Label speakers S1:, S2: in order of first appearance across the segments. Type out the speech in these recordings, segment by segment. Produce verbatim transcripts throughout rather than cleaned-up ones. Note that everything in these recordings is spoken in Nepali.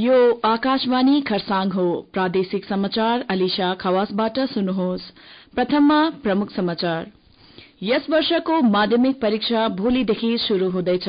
S1: यो आकाशवाणी खरसाङ हो। प्रादेशिक समाचार अलिशा खवासबाट सुन्नुहोस्। प्रथममा प्रमुख समाचार। यस वर्षको माध्यमिक परीक्षा भोलिदेखि शुरू हुँदैछ।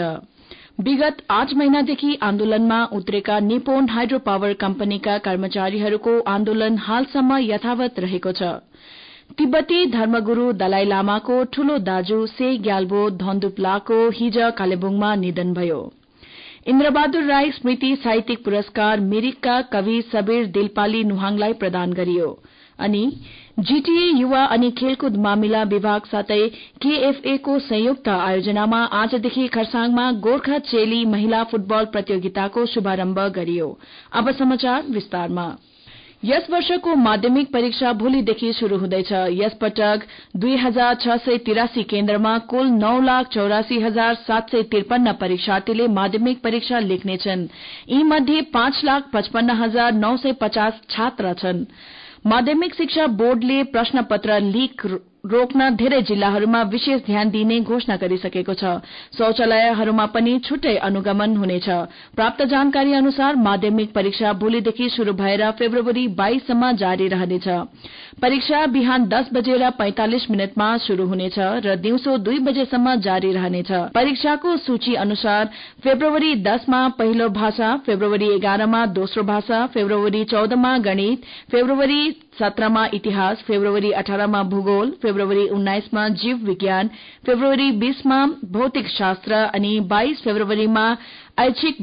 S1: विगत आठ महिनादेखि आन्दोलनमा उत्रेका निपोन हाइड्रो पावर कम्पनीका कर्मचारीहरूको आन्दोलन हालसम्म यथावत रहेको छ। तिब्बती धर्मगुरू दलाई लामाको ठूलो दाजु से ग्याल्बो धन्दुप्लाको हिज कालेबुङमा निधन भयो। इन्द्रबहादुर राई स्मृति साहित्यिक पुरस्कार मिरिकका कवि सबीर दिलपाली नुहाङलाई प्रदान गरियो। अनि जीटीए युवा अनि खेलकुद मामिला विभाग साथै केएफए को संयुक्त आयोजनामा आजदेखि खरसाङमा गोर्खा चेली महिला फुटबल प्रतियोगिताको शुभारम्भ गरियो। अब समाचार विस्तारमा। यस वर्षको माध्यमिक परीक्षा भोलिदेखि शुरू हुँदैछ। यस पटक दुई हजार छ सय तिरासी केन्द्रमा कुल नौ लाख चौरासी हजार सात सय त्रिपन्न परीक्षार्थीले माध्यमिक परीक्षा लेख्नेछन्। यी मध्ये पाँच लाख पचपन्न हजार नौ सय पचास छात्र छन्। माध्यमिक शिक्षा बोर्डले प्रश्न पत्र लीक रोक्न धेरै जिल्लाहरूमा विशेष ध्यान दिने घोषणा गरिसकेको छ। शौचालयहरूमा पनि छुट्टै अनुगमन हुनेछ। प्राप्त जानकारी अनुसार माध्यमिक परीक्षा भोलिदेखि शुरू भएर फेब्रुअरी बाइससम्म जारी रहनेछ। परीक्षा बिहान दस बजेर पैंतालिस मिनटमा शुरू हुनेछ र दिउँसो दुई बजेसम्म जारी रहनेछ। परीक्षाको सूची अनुसार फेब्रुअरी दसमा पहिलो भाषा, फेब्रुअरी एघारमा दोस्रो भाषा, फेब्रुअरी चौधमा गणित, फेब्रुअरी सत्रमा इतिहास, फेब्रुअरी अठारमा भूगोल, फेब्रुअरी उन्नाइसमा जीव विज्ञान, फेब्रुअरी बीसमा भौतिक शास्त्र अनि बाइस फेब्रुअरीमा ऐच्छिक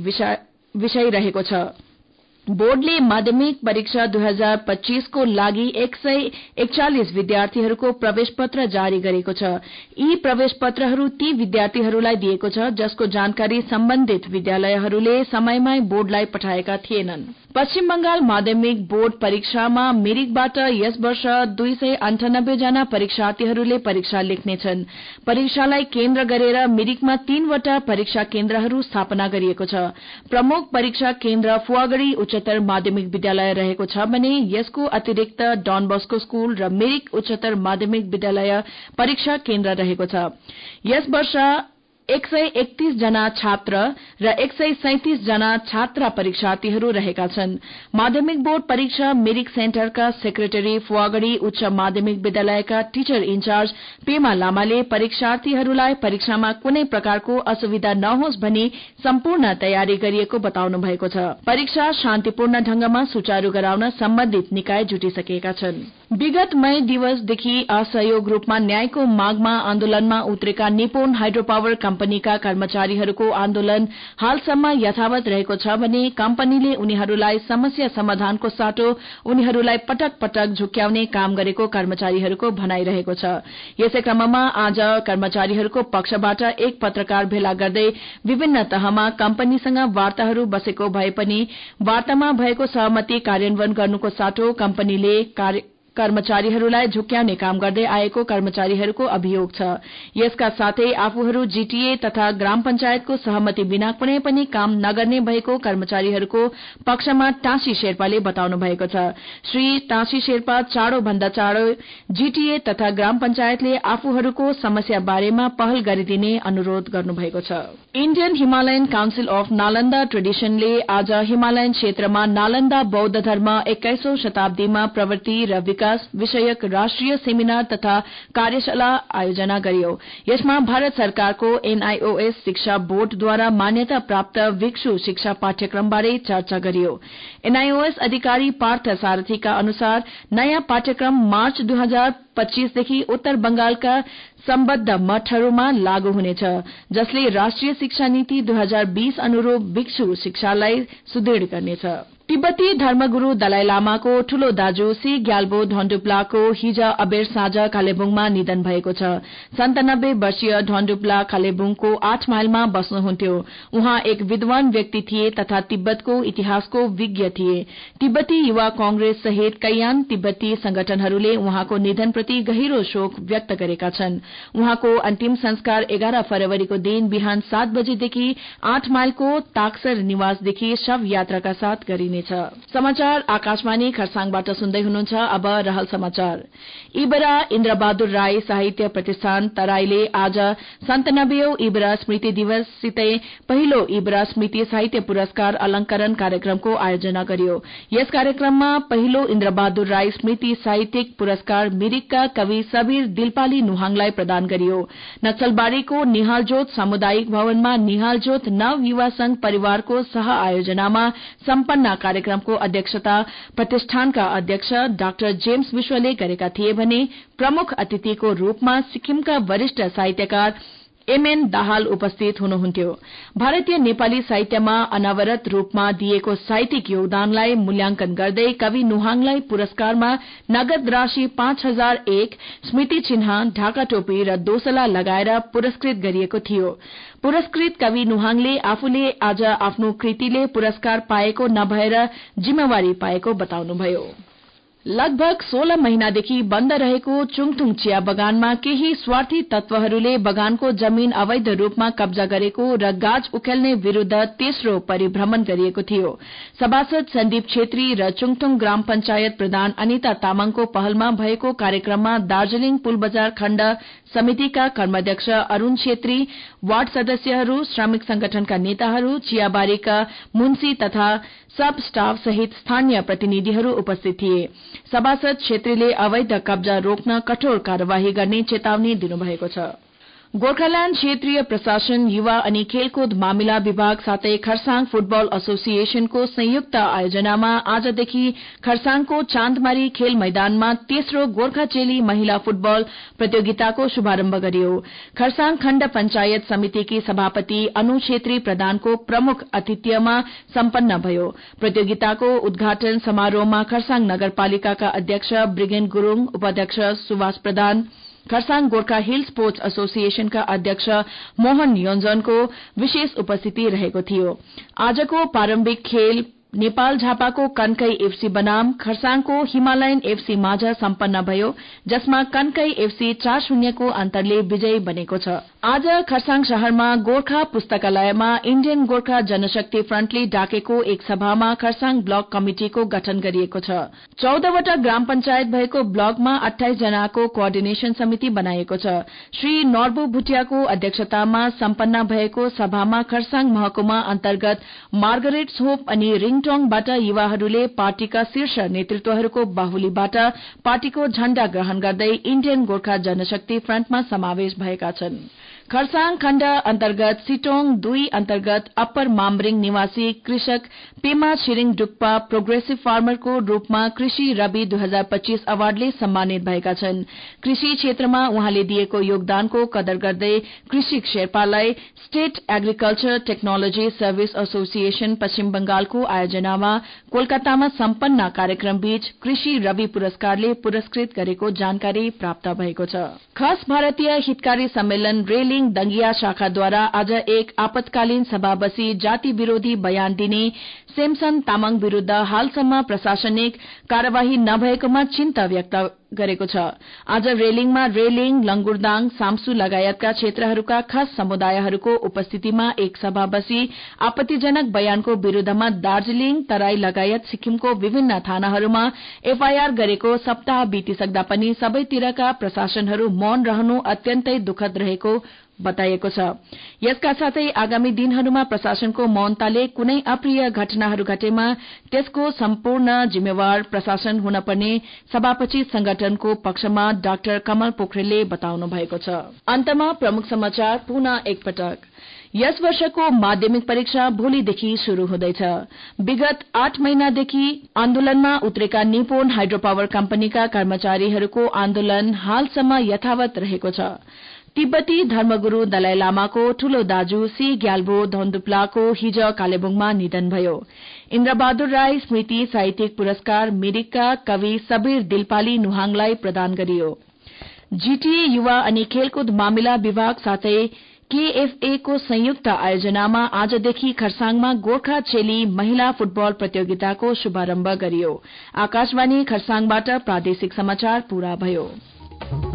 S1: विषय रहेको छ। बोर्डले माध्यमिक परीक्षा दुई हजार पच्चीस को लागि एक सय एकचालिस विद्यार्थीहरूको प्रवेश पत्र जारी गरेको छ। यी प्रवेश पत्रहरू ती विद्यार्थीहरूलाई दिएको छ जसको जानकारी सम्बन्धित विद्यालयहरूले समयमै बोर्डलाई पठाएका थिएनन्। पश्चिम बंगाल माध्यमिक बोर्ड परीक्षामा मिरिकबाट यस वर्ष दुई सय अन्ठानब्बे जना परीक्षार्थीहरूले परीक्षा लेख्नेछन्। परीक्षालाई केन्द्र गरेर मिरिकमा तीनवटा परीक्षा केन्द्रहरू स्थापना गरिएको छ। प्रमुख परीक्षा केन्द्र फुवागढ़ी उच्चतर माध्यमिक विद्यालय रहेको छ भने यसको अतिरिक्त डन बस्को स्कूल र मिरिक उच्चतर माध्यमिक विद्यालय परीक्षा केन्द्र रहेको छ। यस वर्ष एक सय एकतीस जना छात्र र एक सय सैंतीस जना छात्रा परीक्षार्थीहरू रहेका छन्। माध्यमिक बोर्ड परीक्षा मिरिक सेन्टरका सेक्रेटरी फुवागढ़ी उच्च माध्यमिक विद्यालयका टीचर इन्चार्ज पेमा लामाले परीक्षार्थीहरूलाई परीक्षामा कुनै प्रकारको असुविधा नहोस् भनी सम्पूर्ण तयारी गरिएको बताउनु भएको छ। परीक्षा शान्तिपूर्ण ढंगमा सुचारू गराउन सम्बन्धित निकाय जुटिसकेका छन्। विगत मई दिवसदेखि असहयोग रूपमा न्यायको मागमा आन्दोलनमा उत्रेका निपोन हाइड्रो पावर कम्पनीका कर्मचारीहरूको आन्दोलन हालसम्म यथावत रहेको छ भने कम्पनीले उनीहरूलाई समस्या समाधानको साटो उनीहरूलाई पटक पटक झुक्याउने काम गरेको कर्मचारीहरूको भनाइरहेको छ। यसै क्रममा आज कर्मचारीहरूको पक्षबाट एक पत्रकार भेला गर्दै विभिन्न तहमा कम्पनीसँग वार्ताहरू बसेको भए पनि वार्तामा भएको सहमति कार्यान्वयन गर्नुको साटो कम्पनीले कर्मचारीहरूलाई झुक्याउने काम गर्दै आएको कर्मचारीहरूको अभियोग छ। यसका साथै आफूहरू जीटीए तथा ग्राम पंचायतको सहमति बिना कुनै पनि काम नगर्ने भएको कर्मचारीहरूको पक्षमा टाँसी शेर्पाले बताउनु भएको छ। श्री टाँसी शेर्पा चाँडो भन्दा चाँडो जीटीए तथा ग्राम पंचायतले आफूहरूको समस्या बारेमा पहल गरिदिने अनुरोध गर्नुभएको छ। Indian Himalayan council of Nalanda ट्रेडिशनले आज हिमालयन क्षेत्रमा नालन्दा बौद्ध धर्म एक्काइसौं शताब्दीमा प्रवृत्ति र विकास विषयक राष्ट्रिय सेमिनार तथा कार्यशाला आयोजना गरियो। यसमा भारत सरकारको एनआईओएस शिक्षा बोर्डद्वारा मान्यता प्राप्त भिक्षु शिक्षा पाठ्यक्रमबारे चर्चा गरियो। एनआईओएस अधिकारी पार्थ सारथीका अनुसार नयाँ पाठ्यक्रम मार्च दुई हजार पच्चीसदेखि उत्तर बंगालका सम्बद्ध मठहरूमा लागू हुनेछ, जसले राष्ट्रिय शिक्षा नीति दुई हजार बीस अनुरूप भिक्षु शिक्षालाई सुदृढ़ गर्नेछ। तिब्बती धर्मगुरू दलाई लामाको ठूलो दाजु सी ग्याल्बो धन्दुप्लाको हिज अबेर साँझ कालेबुङमा निधन भएको छ। सन्तानब्बे वर्षीय धन्दुप्ला कालेबुङको आठ माइलमा बस्नुहुन्थ्यो। उहाँ एक विद्वान व्यक्ति थिए तथा तिब्बतको इतिहासको विज्ञ थिए। तिब्बती युवा कांग्रेस सहित कैयान तिब्बती संगठनहरूले उहाँको निधनप्रति गहिरो शोक व्यक्त गरेका छन्। उहाँको अन्तिम संस्कार एघार फरवरीको दिन बिहान सात बजेदेखि आठ माइलको ताक्सर निवासदेखि शव यात्राका साथ गरिने हुनेछ। समाचार आकाशवाणी खरसाङबाट सुन्दै हुनुहुन्छ। अब रहल समाचार। इबरा इन्द्रबहादुर राई साहित्य प्रतिष्ठान तराईले आज सन्तानब्बेऔं इबरा स्मृति दिवससितै पहिलो इबरा स्मृति साहित्य पुरस्कार अलंकरण कार्यक्रमको आयोजना गर्यो। यस कार्यक्रममा पहिलो इन्द्रबहादुर राई स्मृति साहित्यिक पुरस्कार मिरिकका कवि सबीर दिलपाली नुहाङलाई प्रदान गरियो। नक्सलबारीको निहालजोत सामुदायिक भवनमा निहालजोत नव युवा संघ परिवारको सह आयोजनामा सम्पन्न कार्यक्रमको अध्यक्षता प्रतिष्ठानका अध्यक्ष डाक्टर जेम्स विश्वले गरेका थिए भने प्रमुख अतिथिको रूपमा सिक्किमका वरिष्ठ साहित्यकार एमएन दाहाल उपस्थित हुनुहुन्थ्यो। भारतीय नेपाली साहित्यमा अनवरत रूपमा दिएको साहित्यिक योगदानलाई मूल्यांकन गर्दै कवि नुहाङलाई पुरस्कारमा नगद राशि पाँच हजार एक, स्मृति चिन्ह, ढाका टोपी र दोसला लगाएर पुरस्कृत गरिएको थियो। पुरस्कृत कवि नुहाङले आफूले आज आफ्नो कृतिले पुरस्कार पाएको नभएर जिम्मेवारी पाएको बताउनुभयो। लगभग सोह्र महिनादेखि बन्द रहेको चुङथुङ चिया बगानमा केही स्वार्थी तत्वहरूले बगानको जमीन अवैध रूपमा कब्जा गरेको र गाज उखेल्ने विरूद्ध तेस्रो परिभ्रमण गरिएको थियो। सभासद सन्दीप छेत्री र चुङथुङ ग्राम पंचायत प्रधान अनिता तामाङको पहलमा भएको कार्यक्रममा दार्जीलिङ पुलबजार खण्ड समितिका कर्माध्यक्ष अरूण छेत्री, वार्ड सदस्यहरू, श्रमिक संगठनका नेताहरू, चियाबारीका मुन्सी तथा सब स्टाफ सहित स्थानीय प्रतिनिधिहरू उपस्थित थिए। सभासद छेत्रीले अवैध कब्जा रोक्न कठोर कार्यवाही गर्ने चेतावनी दिनुभएको छ। गोर्खाल्याण्ड क्षेत्रीय प्रशासन, युवा अनि खेलकुद मामिला विभाग साथै खरसाङ फुटबल एसोसिएशनको संयुक्त आयोजनामा आजदेखि खरसाङको चाँदमारी खेल मैदानमा तेस्रो गोर्खा चेली महिला फुटबल प्रतियोगिताको शुभारम्भ गरियो। खरसाङ खण्ड पंचायत समितिकी सभापति अनु छेत्री प्रधानको प्रमुख आतिथ्यमा सम्पन्न भयो। प्रतियोगिताको उद्घाटन समारोहमा खरसाङ नगरपालिकाका अध्यक्ष ब्रिगेन गुरूङ, उपाध्यक्ष सुभाष प्रधान, खरसाङ गोर्खा हिल स्पोर्ट्स एसोसिएशनका अध्यक्ष मोहन योन्जनको विशेष उपस्थिति रहेको थियो। आजको प्रारम्भिक खेल नेपाल झापाको कन्कै एफसी बनाम खरसाङको हिमालयन एफसी माझ सम्पन्न भयो, जसमा कन्कै एफसी चार शून्यको अन्तरले विजयी बनेको छ। आज खरसाङ शहरमा गोर्खा पुस्तकालयमा इण्डियन गोर्खा जनशक्ति फ्रन्टले डाकेको एक सभामा खरसाङ ब्लक कमिटिको गठन गरिएको छ। चौधवटा ग्राम पंचायत भएको ब्लकमा अठाइस जनाको कोअर्डिनेशन समिति बनाइएको छ। श्री नर्बु भुटियाको अध्यक्षतामा सम्पन्न भएको सभामा खरसाङ महकुमा अन्तर्गत मार्गरेट्स होप अनि रिङटोङबाट युवाहरूले पार्टीका शीर्ष नेतृत्वहरूको बाहुलीबाट पार्टीको झण्डा ग्रहण गर्दै इण्डियन गोर्खा जनशक्ति फ्रन्टमा समावेश भएका छन्। खरसाङ खण्ड अन्तर्गत सिटोङ दुई अन्तर्गत अप्पर मामरिङ निवासी कृषक पेमा छिरिङ डुक्पा प्रोग्रेसिभ फार्मरको रूपमा कृषि रवि दुई हजार पच्चीस अवार्डले सम्मानित भएका छन्। कृषि क्षेत्रमा उहाँले दिएको योगदानको कदर गर्दै कृषि शेर्पालाई state agriculture technology service association पश्चिम बंगालको आयोजनामा कोलकातामा सम्पन्न कार्यक्रमबीच कृषि रवि पुरस्कारले पुरस्कृत गरेको जानकारी प्राप्त भएको छ। खस भारतीय हितकारी सम्मेलन रेलिङ दंगिया शाखाद्वारा आज एक आपतकालीन सभा बसी जाति विरोधी बयान दिने सेमसन तामाङ विरूद्ध हालसम्म प्रशासनिक कार्यवाही नभएकोमा चिन्ता व्यक्त गरेको छ। आज रेलिङमा रेलिङ, लंगुरदाङ, साम्सु लगायतका क्षेत्रहरूका खास समुदायहरूको उपस्थितिमा एक सभा बसी आपत्तिजनक बयानको विरूद्धमा दार्जीलिङ, तराई लगायत सिक्किमको विभिन्न थानाहरूमा एफआईआर गरेको सप्ताह बितिसक्दा पनि सबैतिरका प्रशासनहरू मौन रहनु अत्यन्तै दुखद रहेको बताइएको छ। यसका साथै आगामी दिनहरूमा प्रशासनको मौनताले कुनै अप्रिय घटनाहरू घटेमा त्यसको सम्पूर्ण जिम्मेवार प्रशासन हुनपर्ने सभापति संगठनको पक्षमा डाक्टर कमल पोखरेलले बताउनु भएको छ। अन्तमा प्रमुख समाचार पुनः एकपटक। यस वर्षको माध्यमिक परीक्षा भोलिदेखि शुरू हुँदैछ। विगत आठ महिनादेखि आन्दोलनमा उत्रेका निपोन हाइड्रो पावर कम्पनीका कर्मचारीहरूको आन्दोलन हालसम्म यथावत रहेको छ। तिब्बती धर्मगुरू दलाई लामाको ठूलो दाजु सी ग्याल्बो धोन्दुप्लाको हिज कालेबुङमा निधन भयो। इन्द्रबहादुर राई स्मृति साहित्यिक पुरस्कार मिरिकका कवि सबीर दिलपाली नुहाङलाई प्रदान गरियो। जीटीए युवा अनि खेलकुद मामिला विभाग साथै केएफए को संयुक्त आयोजनामा आजदेखि खरसाङमा गोर्खा चेली महिला फुटबल प्रतियोगिताको शुभारम्भ गरियो। आकाशवाणी खरसाङबाट प्रादेशिक समाचार पूरा भयो।